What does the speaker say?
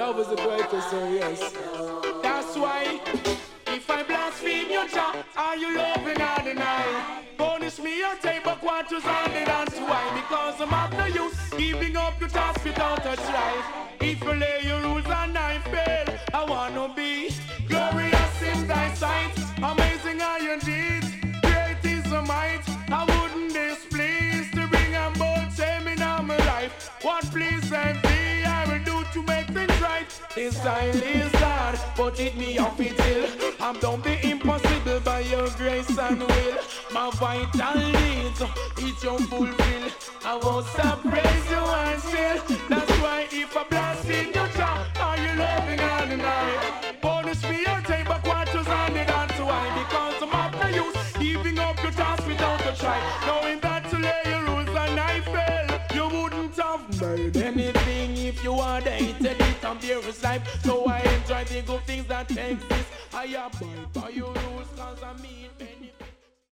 Love is the greatest, so yes. That's why, if I blaspheme your child, are you loving or deny? Punish me or take back what was handed on to why? Because I'm after you, giving up your task without a try. If you lay your rules and I fail, I wanna be glorious in thy sight. Amazing are your deeds, great is the might. I wouldn't displease to bring a bold shame in my life. What please and be I will do to make things right. This time is hard, but it me off it till I'm done the impossible by your grace and will. My vital needs, it's your fulfill. I won't stop praise you and still. That's why if I blast in your child, are you loving or deny? Bonus me or take back what was handed on to I. Because I'm after you, giving up your task without a try. Knowing that to lay your rules and I fail, you wouldn't have made anything if you had hated it and there is life. So I enjoy the good things that exist. I abide by your rules cause I mean anything.